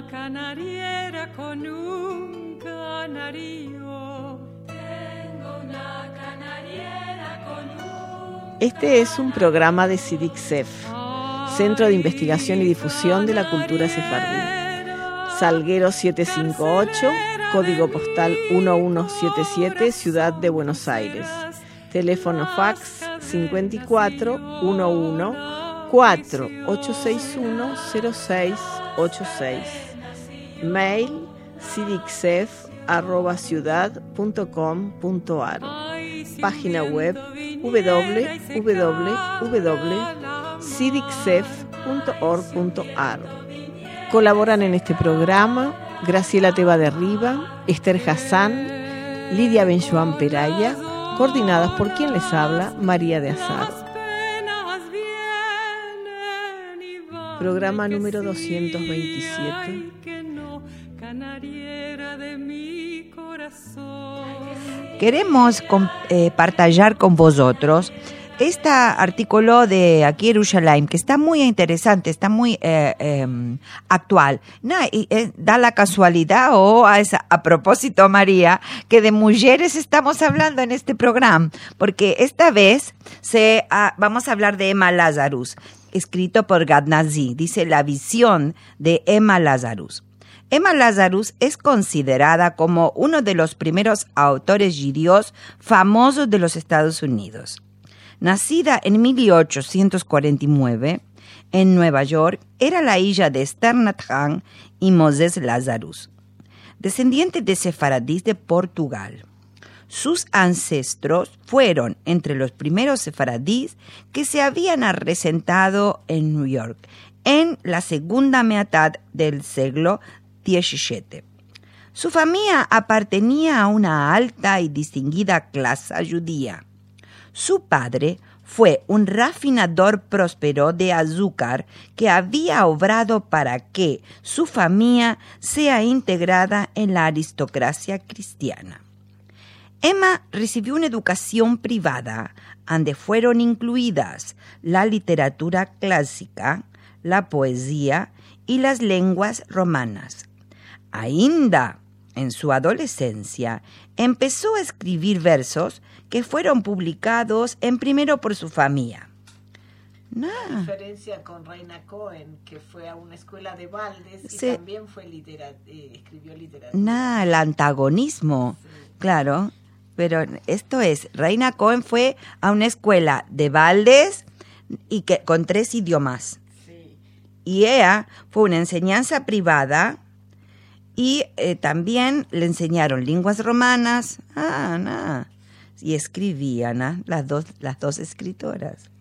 canariera con un canario. Tengo una canariera con un... Este es un programa de CIDIC-SEF, Centro de Investigación y Difusión de la Cultura Sefardí. Salguero 758, código postal 1177, Ciudad de Buenos Aires. Teléfono fax 54 11 4861 0686. Mail cidicsef@ciudad.com.ar. Página web www.cidicsef.org.ar. Colaboran en este programa Graciela Teba de Riva, Esther Hassan, Lidia Benjoan Peraya, coordinadas por quien les habla, María de Azar. Programa número 227. Queremos partillar con vosotros este artículo de aquí Jerusalén, que está muy interesante, está muy actual. Da la casualidad a propósito, María, que de mujeres estamos hablando en este programa, porque esta vez vamos a hablar de Emma Lazarus, escrito por Gad Nazi. Dice la visión de Emma Lazarus. Emma Lazarus es considerada como uno de los primeros autores judíos famosos de los Estados Unidos. Nacida en 1849 en Nueva York, era la hija de Esther Nathan y Moses Lazarus, descendiente de sefaradíes de Portugal. Sus ancestros fueron entre los primeros sefaradíes que se habían asentado en New York en la segunda mitad del siglo XVII. Su familia pertenecía a una alta y distinguida clase judía. Su padre fue un refinador próspero de azúcar que había obrado para que su familia sea integrada en la aristocracia cristiana. Emma recibió una educación privada, donde fueron incluidas la literatura clásica, la poesía y las lenguas romanas. Ainda en su adolescencia, empezó a escribir versos que fueron publicados primero por su familia. La diferencia con Reina Cohen, que fue a una escuela de Baldes y también fue escribió literatura. El antagonismo, sí. Claro, pero esto es, Reina Cohen fue a una escuela de Baldes y con 3 idiomas. Sí. Y ella fue una enseñanza privada. Y también le enseñaron lenguas romanas. Y escribían, las dos escritoras.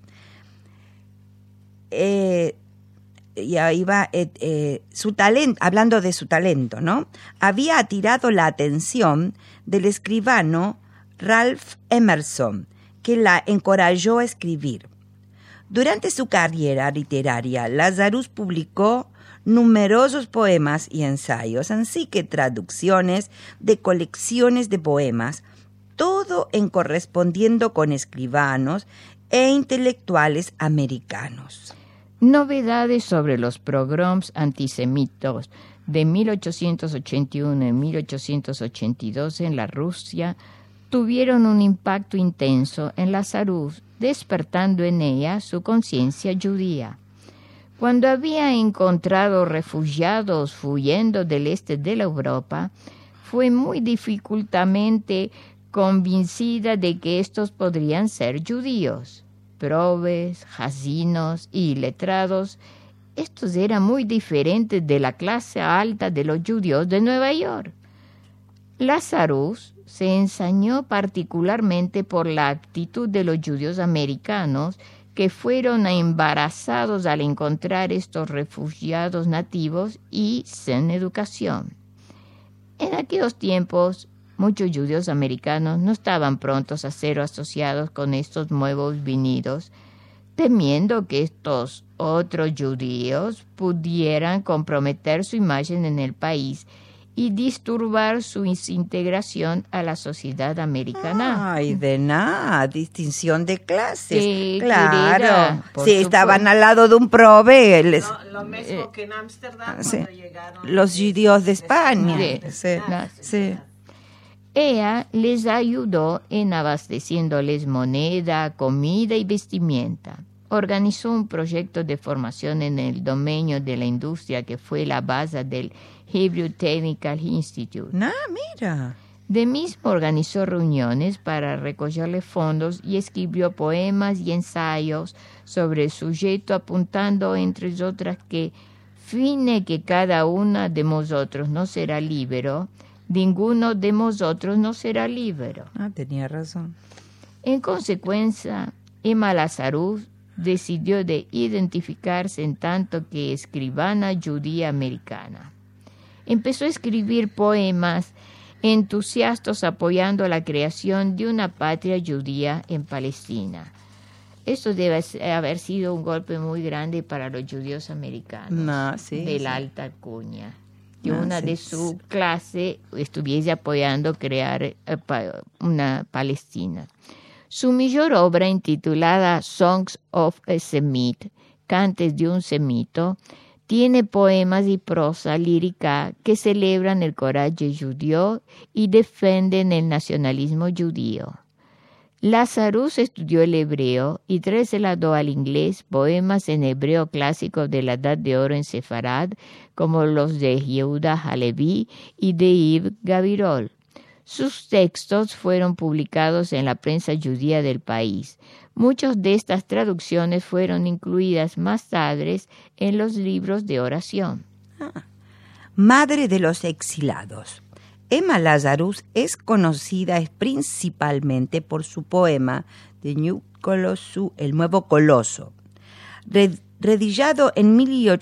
Y ahí va su talento, hablando de su talento, ¿no? Había atirado la atención del escribano Ralph Emerson, que la encorajó a escribir. Durante su carrera literaria, Lazarus publicó numerosos poemas y ensayos, así que traducciones de colecciones de poemas, todo en correspondiendo con escribanos e intelectuales americanos. Novedades sobre los pogroms antisemitas de 1881 y 1882 en la Rusia tuvieron un impacto intenso en Lazarus, despertando en ella su conciencia judía. Cuando había encontrado refugiados huyendo del este de la Europa, fue muy dificultamente convencida de que estos podrían ser judíos. Probes, jazinos y letrados, estos eran muy diferentes de la clase alta de los judíos de Nueva York. Lazarus se ensañó particularmente por la actitud de los judíos americanos que fueron embarazados al encontrar estos refugiados nativos y sin educación. En aquellos tiempos, muchos judíos americanos no estaban prontos a ser asociados con estos nuevos venidos, temiendo que estos otros judíos pudieran comprometer su imagen en el país y disturbar su integración a la sociedad americana. Ay, de nada, distinción de clases. Querida, Claro. por Sí, estaban al lado de un prove. Lo mismo que en Ámsterdam sí. cuando llegaron Los judíos de España. Sí. Sí. Ella les ayudó en abasteciéndoles moneda, comida y vestimenta. Organizó un proyecto de formación en el dominio de la industria que fue la base del Hebrew Technical Institute. Mira. De mismo organizó reuniones para recogerle fondos y escribió poemas y ensayos sobre el sujeto, apuntando, entre otras, que fine que cada una de nosotros no será libero, ninguno de nosotros no será libero. Tenía razón. En consecuencia, Emma Lazarus decidió de identificarse en tanto que escribana judía americana. Empezó a escribir poemas entusiastas apoyando la creación de una patria judía en Palestina. Esto debe haber sido un golpe muy grande para los judíos americanos de la alta alcurnia, que una de su clase estuviese apoyando crear una Palestina. Su mayor obra, intitulada Songs of a Semite, Cantes de un Semito, tiene poemas y prosa lírica que celebran el coraje judío y defienden el nacionalismo judío. Lazarus estudió el hebreo y trasladó al inglés poemas en hebreo clásico de la Edad de Oro en Sefarad, como los de Yehuda Halevi y de Yves Gabirol. Sus textos fueron publicados en la prensa judía del país. Muchas de estas traducciones fueron incluidas más tarde en los libros de oración. Madre de los exilados. Emma Lazarus es conocida principalmente por su poema The New Colossus, El Nuevo Coloso. Redigado en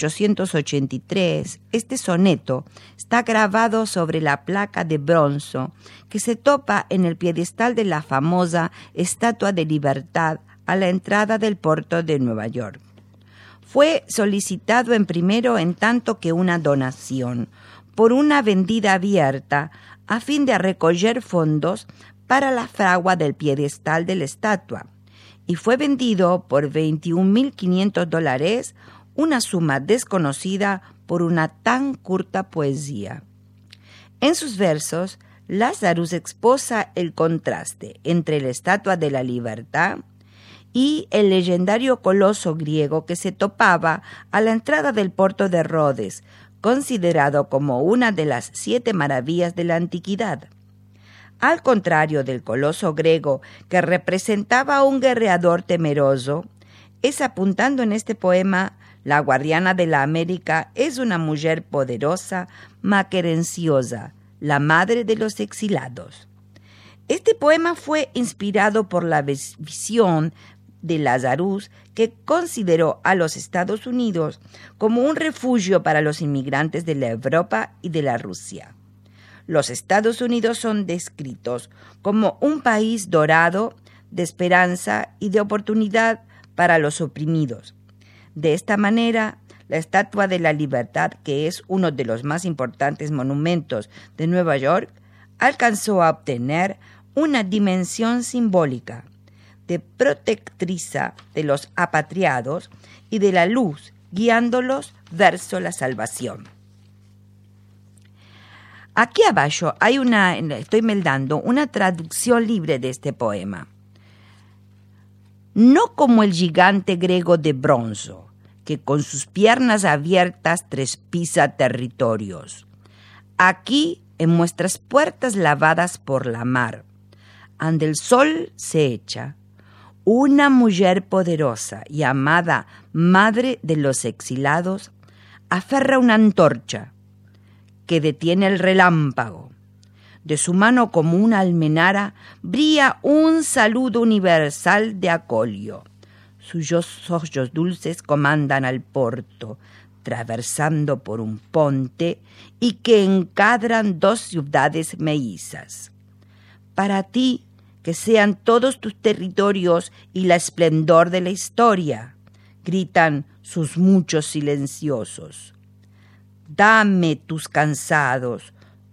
1883, este soneto está grabado sobre la placa de bronce que se topa en el piedestal de la famosa Estatua de Libertad a la entrada del puerto de Nueva York. Fue solicitado en tanto que una donación por una vendida abierta a fin de recoger fondos para la fragua del piedestal de la estatua, y fue vendido por $21.500, una suma desconocida por una tan corta poesía. En sus versos, Lazarus exposa el contraste entre la Estatua de la Libertad y el legendario coloso griego que se topaba a la entrada del puerto de Rhodes, considerado como una de las 7 maravillas de la antigüedad. Al contrario del coloso griego, que representaba a un guerreador temeroso, es apuntando en este poema, la guardiana de la América es una mujer poderosa, maquerenciosa, la madre de los exilados. Este poema fue inspirado por la visión de Lazarus, que consideró a los Estados Unidos como un refugio para los inmigrantes de la Europa y de la Rusia. Los Estados Unidos son descritos como un país dorado, de esperanza y de oportunidad para los oprimidos. De esta manera, la Estatua de la Libertad, que es uno de los más importantes monumentos de Nueva York, alcanzó a obtener una dimensión simbólica de protectriza de los apatriados y de la luz, guiándolos verso la salvación. Aquí abajo estoy meldando una traducción libre de este poema. No como el gigante griego de bronce, que con sus piernas abiertas trespisa territorios. Aquí, en nuestras puertas lavadas por la mar, ande el sol se echa, una mujer poderosa, llamada Madre de los Exilados, aferra una antorcha que detiene el relámpago. De su mano como una almenara brilla un saludo universal de acolio. Sus ojos dulces comandan al porto, traversando por un ponte y que encadran 2 ciudades mellizas. Para ti, que sean todos tus territorios y la esplendor de la historia, gritan sus muchos silenciosos. Dame tus cansados,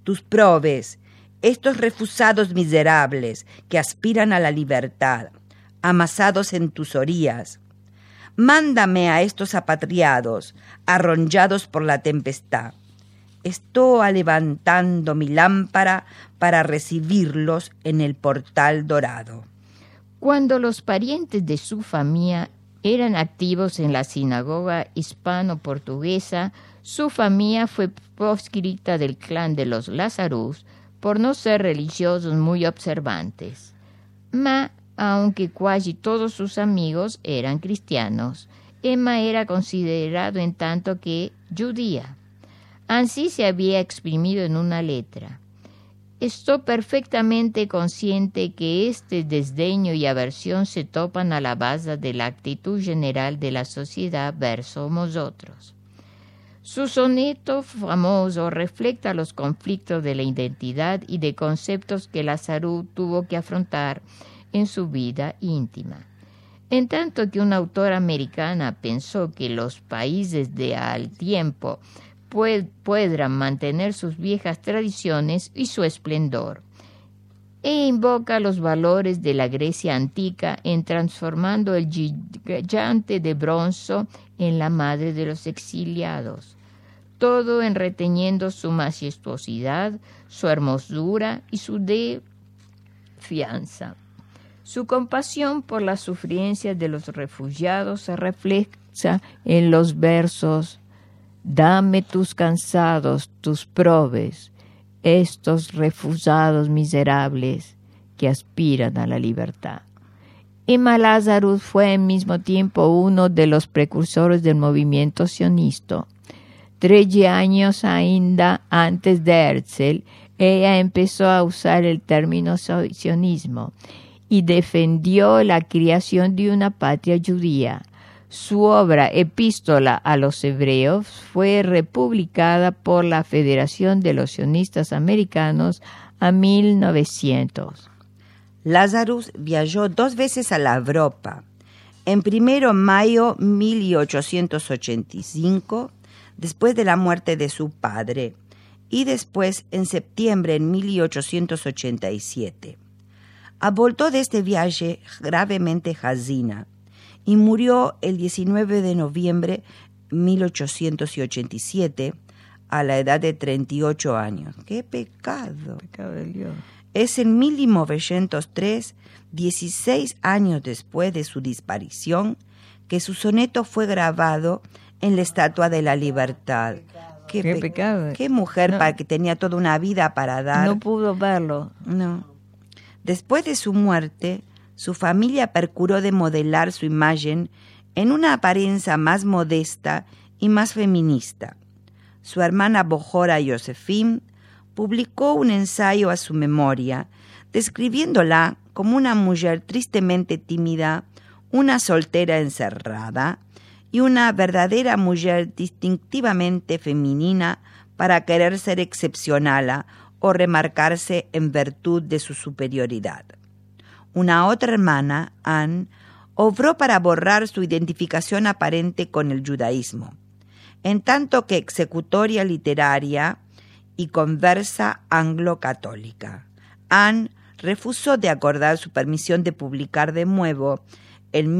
tus probes, estos refusados miserables que aspiran a la libertad, amasados en tus orillas. Mándame a estos apatriados, arrollados por la tempestad. Estoy levantando mi lámpara para recibirlos en el portal dorado. Cuando los parientes de su familia eran activos en la sinagoga hispano-portuguesa, su familia fue proscrita del clan de los Lazarus por no ser religiosos muy observantes. Aunque casi todos sus amigos eran cristianos, Emma era considerado en tanto que judía. Así se había exprimido en una letra. Estoy perfectamente consciente que este desdeño y aversión se topan a la base de la actitud general de la sociedad verso vosotros. Su soneto famoso refleja los conflictos de la identidad y de conceptos que Lazarus tuvo que afrontar en su vida íntima. En tanto que una autora americana pensó que los países de al tiempo podrán mantener sus viejas tradiciones y su esplendor, e invoca los valores de la Grecia antigua en transformando el gigante de bronce en la madre de los exiliados, todo en reteniendo su majestuosidad, su hermosura y su defianza. Su compasión por las sufriencias de los refugiados se refleja en los versos: dame tus cansados, tus probes, estos refusados miserables que aspiran a la libertad. Emma Lazarus fue al mismo tiempo uno de los precursores del movimiento sionista. 13 años ainda antes de Herzl, ella empezó a usar el término sionismo y defendió la creación de una patria judía. Su obra Epístola a los Hebreos fue republicada por la Federación de los Sionistas Americanos a 1900. Lazarus viajó 2 veces a la Europa. En mayo 1885, después de la muerte de su padre, y después en septiembre en 1887. Voltó de este viaje gravemente hazina y murió el 19 de noviembre de 1887 a la edad de 38 años. ¡Qué pecado! Pecado de Dios. Es en 1903, 16 años después de su disparición, que su soneto fue grabado en la Estatua de la Libertad. ¡Qué pecado! ¡Qué mujer que tenía toda una vida para dar! No pudo verlo. No. Después de su muerte, su familia procuró de modelar su imagen en una apariencia más modesta y más feminista. Su hermana Bojora Josephine publicó un ensayo a su memoria, describiéndola como una mujer tristemente tímida, una soltera encerrada y una verdadera mujer distintivamente femenina para querer ser excepcional o remarcarse en virtud de su superioridad. Una otra hermana, Anne, obró para borrar su identificación aparente con el judaísmo, en tanto que ejecutoria literaria y conversa anglo-católica. Anne refusó de acordar su permisión de publicar de nuevo, en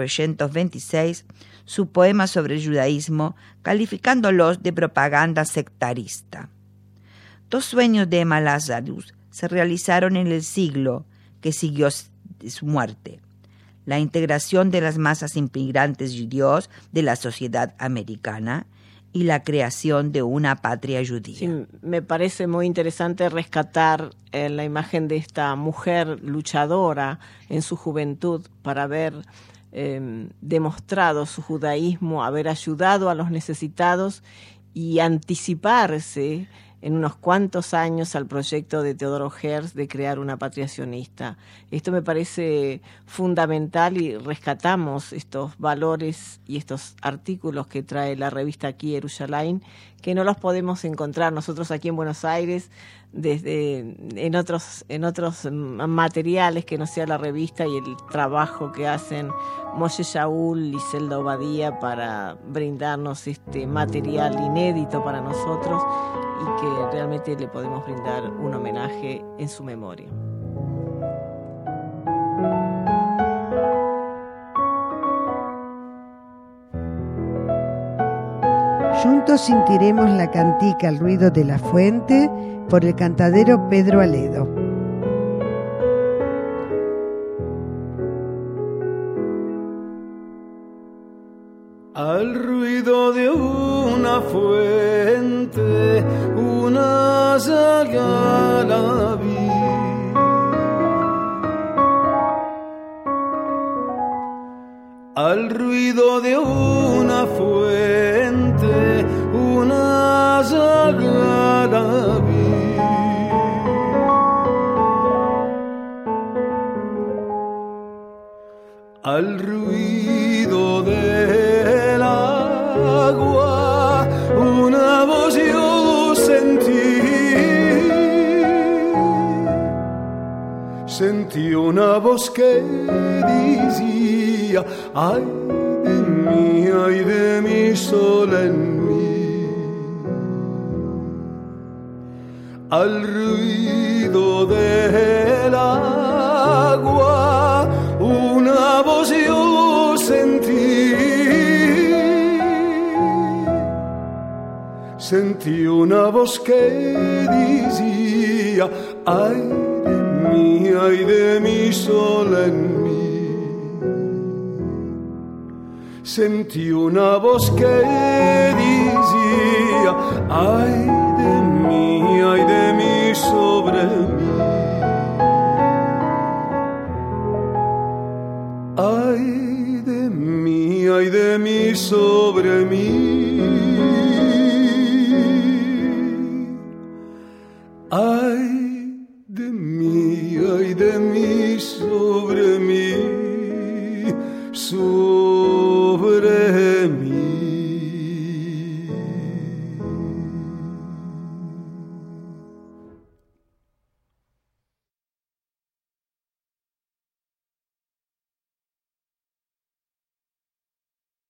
1926, su poema sobre el judaísmo, calificándolos de propaganda sectarista. 2 sueños de Emma Lazarus se realizaron en el siglo que siguió su muerte: la integración de las masas inmigrantes judíos de la sociedad americana y la creación de una patria judía. Sí, me parece muy interesante rescatar la imagen de esta mujer luchadora en su juventud para haber demostrado su judaísmo, haber ayudado a los necesitados y anticiparse en unos cuantos años al proyecto de Teodoro Herzl de crear una patria sionista. Esto me parece fundamental y rescatamos estos valores y estos artículos que trae la revista aquí, Yerushalayim, que no los podemos encontrar nosotros aquí en Buenos Aires en otros materiales que no sea la revista y el trabajo que hacen Moshe Shaul y Zelda Obadía para brindarnos este material inédito para nosotros y que realmente le podemos brindar un homenaje en su memoria. Juntos sentiremos la cantica al ruido de la fuente por el cantadero Pedro Aledo. Al ruido de una fuente, una saga la vi. Al ruido de una fuente, una saga la vi. Al ruido del agua, una voz yo sentí una voz que decía: ay de mí, sola en mí. Al ruido del agua, una voz yo sentí una voz que decía: ay de mí, sola en mí. Sentí una voz que decía: ay de mí, sobre mí. Ay de mí, sobre mí. Ay de mí, sobre mí, sobre mí.